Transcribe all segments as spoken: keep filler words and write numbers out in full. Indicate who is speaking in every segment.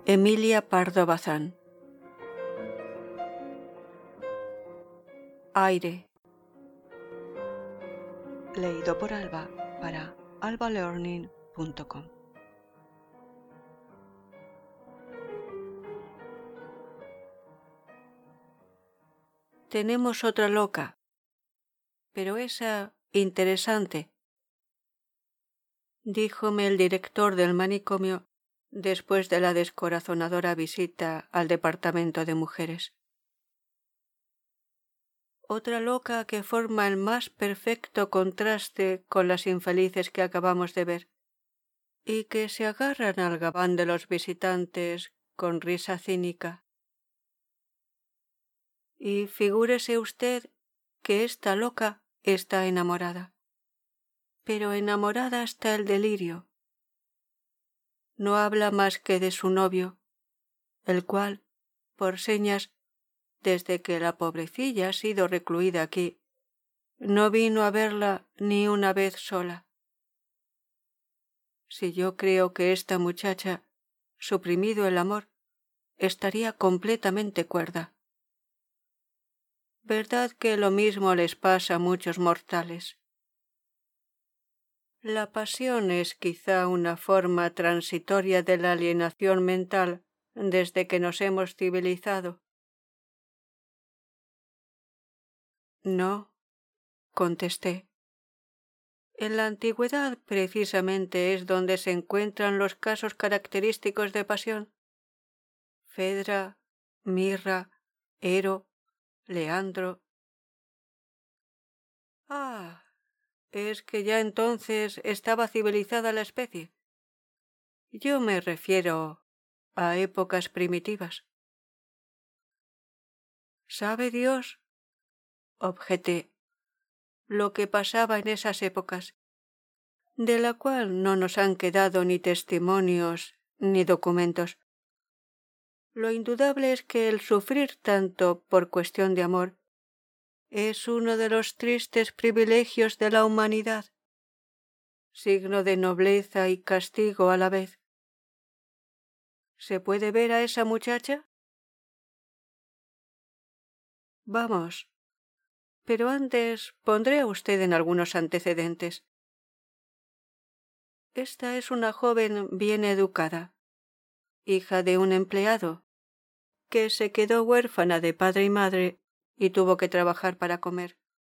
Speaker 1: Emilia Pardo Bazán. Aire.
Speaker 2: Leído por Alba para alba learning punto com.
Speaker 1: Tenemos otra loca, pero esa interesante, díjome el director del manicomio después de la descorazonadora visita al departamento de mujeres. Otra loca que forma el más perfecto contraste con las infelices que acabamos de ver, y que se agarran al gabán de los visitantes con risa cínica. Y figúrese usted que esta loca está enamorada, pero enamorada hasta el delirio. No habla más que de su novio, el cual, por señas, desde que la pobrecilla ha sido recluida aquí, no vino a verla ni una vez sola. Si yo creo que esta muchacha, suprimido el amor, estaría completamente cuerda. ¿Verdad que lo mismo les pasa a muchos mortales? La pasión es quizá una forma transitoria de la alienación mental desde que nos hemos civilizado. No, contesté. En la antigüedad precisamente es donde se encuentran los casos característicos de pasión. Fedra, Mirra, Ero, Leandro. Ah, es que ya entonces estaba civilizada la especie. Yo me refiero a épocas primitivas. ¿Sabe Dios? Objeté. Lo que pasaba en esas épocas, de la cual no nos han quedado ni testimonios ni documentos. Lo indudable es que el sufrir tanto por cuestión de amor es uno de los tristes privilegios de la humanidad, signo de nobleza y castigo a la vez. ¿Se puede ver a esa muchacha? Vamos, pero antes pondré a usted en algunos antecedentes. Esta es una joven bien educada, hija de un empleado, que se quedó huérfana de padre y madre y tuvo que trabajar para comer.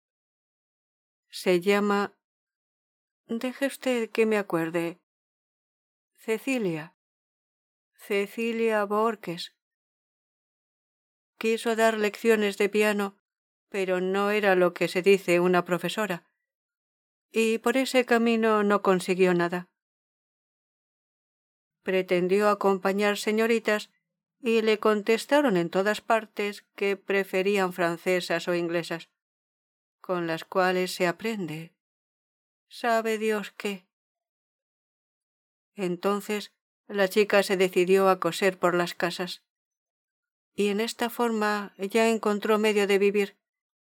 Speaker 1: Se llama... Deje usted que me acuerde. Cecilia. Cecilia Borges. Quiso dar lecciones de piano, pero no era lo que se dice una profesora, y por ese camino no consiguió nada. Pretendió acompañar señoritas y le contestaron en todas partes que preferían francesas o inglesas, con las cuales se aprende. ¿Sabe Dios qué? Entonces la chica se decidió a coser por las casas, y en esta forma ya encontró medio de vivir.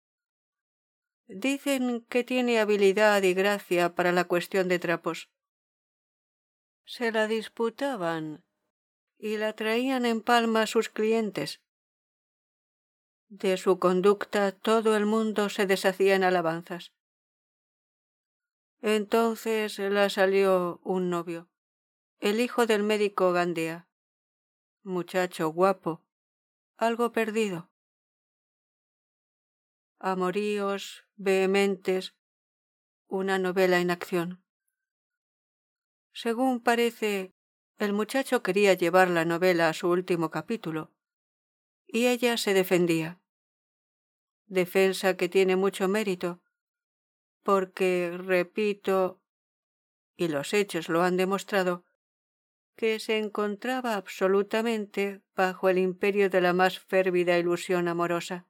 Speaker 1: Dicen que tiene habilidad y gracia para la cuestión de trapos. Se la disputaban y la traían en palma sus clientes. De su conducta todo el mundo se deshacía en alabanzas. Entonces la salió un novio, el hijo del médico Gandea, muchacho guapo, algo perdido. Amoríos vehementes, una novela en acción. Según parece, el muchacho quería llevar la novela a su último capítulo, y ella se defendía. Defensa que tiene mucho mérito, porque, repito, y los hechos lo han demostrado, que se encontraba absolutamente bajo el imperio de la más férvida ilusión amorosa.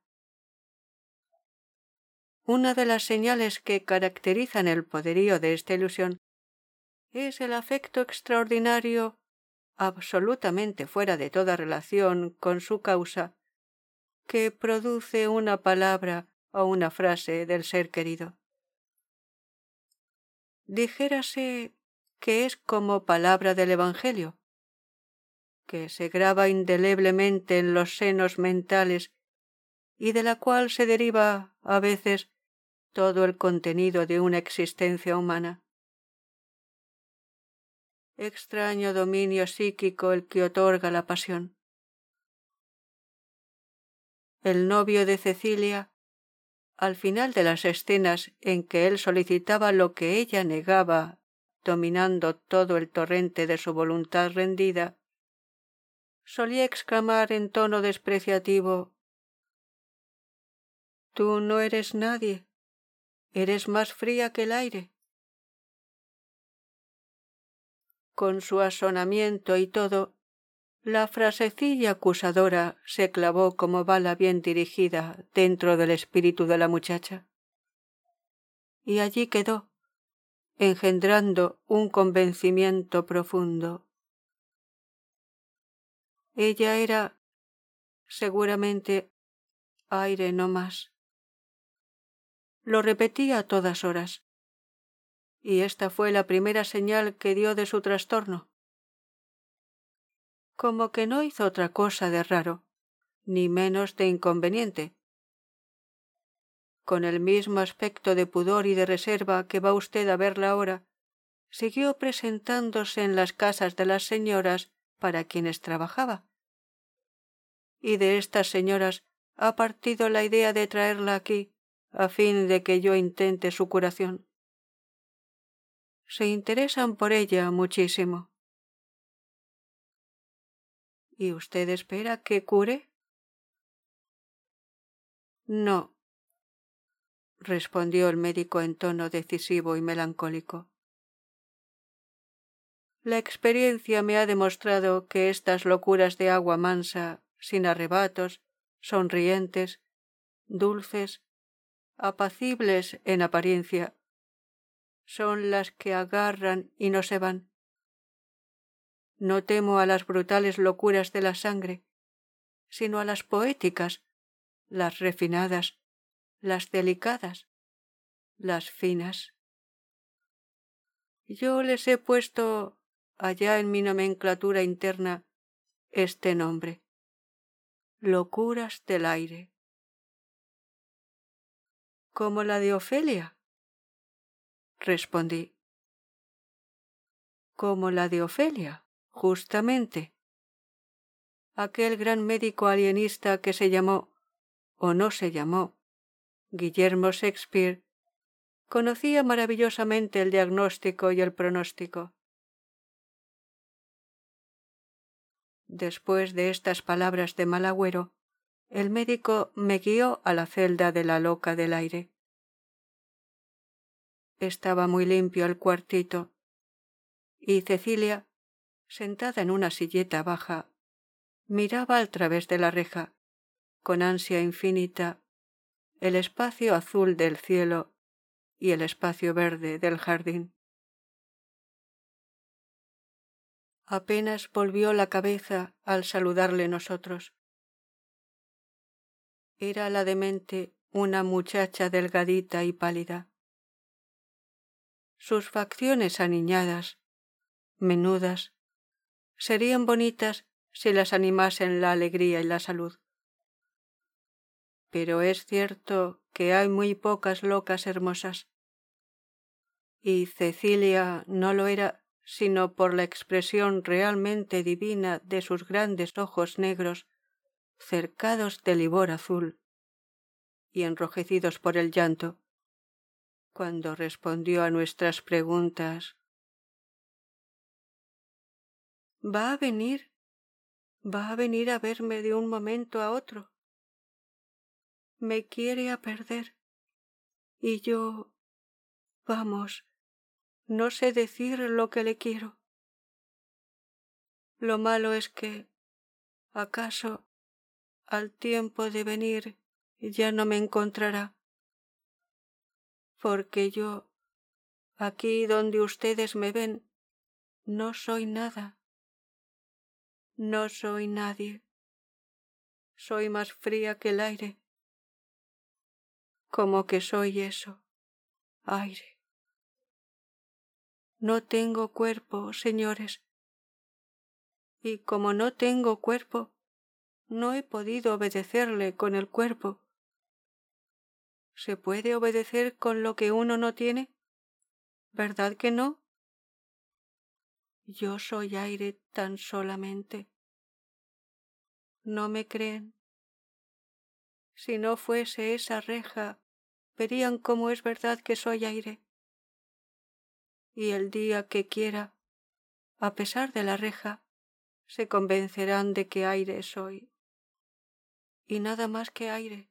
Speaker 1: Una de las señales que caracterizan el poderío de esta ilusión es el afecto extraordinario, absolutamente fuera de toda relación con su causa, que produce una palabra o una frase del ser querido. Dijérase que es como palabra del Evangelio, que se graba indeleblemente en los senos mentales y de la cual se deriva a veces todo el contenido de una existencia humana. Extraño dominio psíquico el que otorga la pasión. El novio de Cecilia, al final de las escenas en que él solicitaba lo que ella negaba, dominando todo el torrente de su voluntad rendida, solía exclamar en tono despreciativo: «Tú no eres nadie, eres más fría que el aire». Con su asonamiento y todo, la frasecilla acusadora se clavó como bala bien dirigida dentro del espíritu de la muchacha. Y allí quedó, engendrando un convencimiento profundo. Ella era, seguramente, aire no más. Lo repetía a todas horas. Y esta fue la primera señal que dio de su trastorno. Como que no hizo otra cosa de raro, ni menos de inconveniente. Con el mismo aspecto de pudor y de reserva que va usted a verla ahora, siguió presentándose en las casas de las señoras para quienes trabajaba. Y de estas señoras ha partido la idea de traerla aquí, a fin de que yo intente su curación. Se interesan por ella muchísimo. ¿Y usted espera que cure? No, respondió el médico en tono decisivo y melancólico. La experiencia me ha demostrado que estas locuras de agua mansa, sin arrebatos, sonrientes, dulces, apacibles en apariencia, son las que agarran y no se van. No temo a las brutales locuras de la sangre, sino a las poéticas, las refinadas, las delicadas, las finas. Yo les he puesto, allá en mi nomenclatura interna, este nombre: locuras del aire. ¿Como la de Ofelia? Respondí. Como la de Ofelia, justamente. Aquel gran médico alienista que se llamó, o no se llamó, Guillermo Shakespeare, conocía maravillosamente el diagnóstico y el pronóstico. Después de estas palabras de mal agüero, el médico me guió a la celda de la loca del aire. Estaba muy limpio el cuartito, y Cecilia, sentada en una silleta baja, miraba al través de la reja, con ansia infinita, el espacio azul del cielo y el espacio verde del jardín. Apenas volvió la cabeza al saludarle nosotros. Era la demente una muchacha delgadita y pálida. Sus facciones aniñadas, menudas, serían bonitas si las animasen la alegría y la salud. Pero es cierto que hay muy pocas locas hermosas. Y Cecilia no lo era sino por la expresión realmente divina de sus grandes ojos negros, cercados de livor azul y enrojecidos por el llanto, cuando respondió a nuestras preguntas. ¿Va a venir? ¿Va a venir a verme de un momento a otro? Me quiere a perder. Y yo, vamos, no sé decir lo que le quiero. Lo malo es que, acaso, al tiempo de venir ya no me encontrará, porque yo, aquí donde ustedes me ven, no soy nada. No soy nadie. Soy más fría que el aire. Como que soy eso, aire. No tengo cuerpo, señores. y como no tengo cuerpo, no he podido obedecerle con el cuerpo. ¿Se puede obedecer con lo que uno no tiene? ¿Verdad que no? Yo soy aire tan solamente. ¿No me creen? Si no fuese esa reja, verían cómo es verdad que soy aire. Y el día que quiera, a pesar de la reja, se convencerán de que aire soy. Y nada más que aire.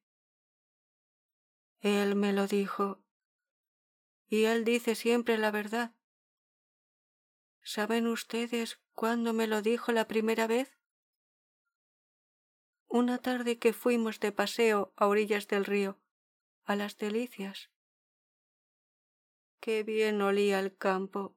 Speaker 1: Él me lo dijo. Y él dice siempre la verdad. ¿Saben ustedes cuándo me lo dijo la primera vez? Una tarde que fuimos de paseo a orillas del río, a las Delicias. Qué bien olía el campo.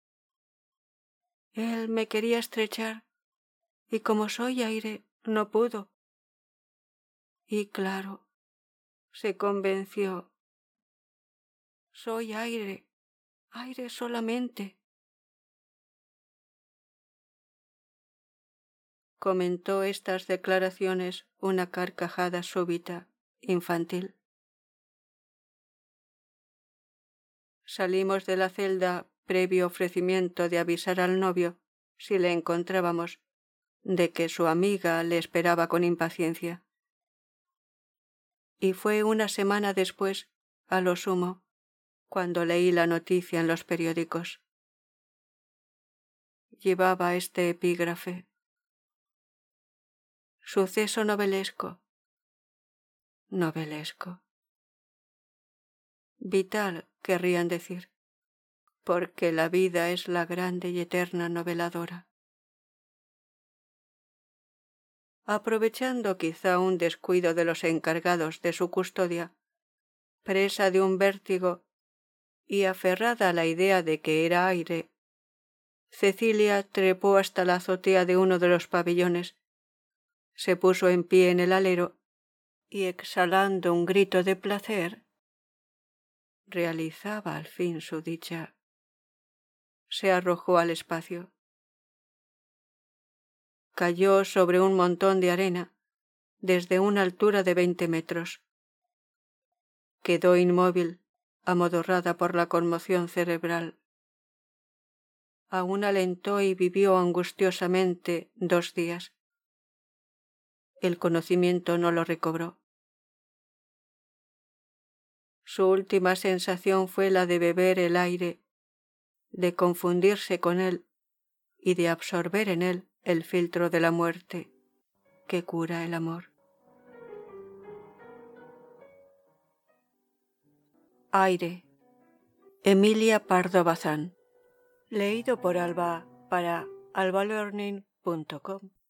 Speaker 1: Él me quería estrechar, y como soy aire, no pudo. Y claro, se convenció. Soy aire, aire solamente. Comentó estas declaraciones una carcajada súbita, infantil. Salimos de la celda previo ofrecimiento de avisar al novio, si le encontrábamos, de que su amiga le esperaba con impaciencia. Y fue una semana después, a lo sumo, cuando leí la noticia en los periódicos. Llevaba este epígrafe. Suceso novelesco. Novelesco. Vital, querrían decir, porque la vida es la grande y eterna noveladora. Aprovechando quizá un descuido de los encargados de su custodia, presa de un vértigo y aferrada a la idea de que era aire, Cecilia trepó hasta la azotea de uno de los pabellones, se puso en pie en el alero y, exhalando un grito de placer, realizaba al fin su dicha. Se arrojó al espacio. Cayó sobre un montón de arena desde una altura de veinte metros. Quedó inmóvil, amodorrada por la conmoción cerebral. Aún alentó y vivió angustiosamente dos días. El conocimiento no lo recobró. Su última sensación fue la de beber el aire, de confundirse con él y de absorber en él el filtro de la muerte que cura el amor. Aire. Emilia Pardo Bazán. Leído por Alba para alba learning punto com.